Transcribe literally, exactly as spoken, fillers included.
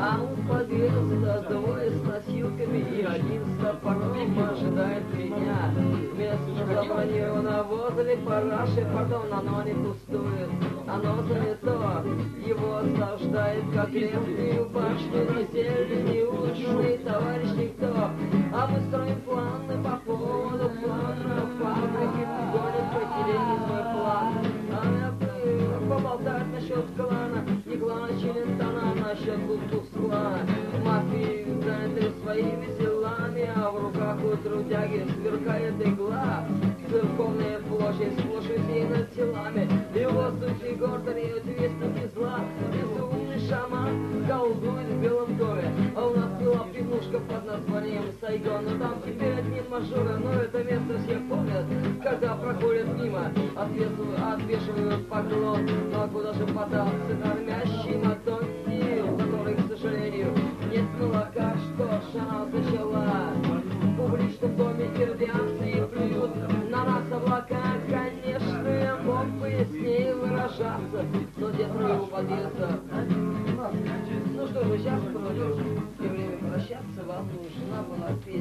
А у подъезда двое с носилками и один с топором ожидает меня. Место забронировано возле параши, потом оно не пустует, оно занято. Его осаждает как древнюю башню, ни зелень, ни улучшенный товарищ никто. А мы строим планы по поводу плана фабрики, гонят потеряли свой план. А я поболтать насчет клана, не клана Челентана, насчет Куклукс-клана. Мафии заняты своими делами, а в руках у трудяги сверкает игла. Церковная площадь сплошь усеяна телами, и в воздухе гордо реют вестники зла. Безумный шаман колдует в Белом доме, а у нас была пивнушка под названием Сайгон. Но там теперь одни мажоры, но это место все помнят, когда проходят мимо, отвешивают, отвешивают поклон. Ну а куда же подался кормящий Мадонни, у которой, к сожалению, нет молока? Что ж, она зачала в публичном доме ирвианцы и плюют на нас облака. Конечно, я мог бы с ней выражаться, но дед у подъезда. Ну что же, сейчас пройдет, и время прощаться вам нужна была.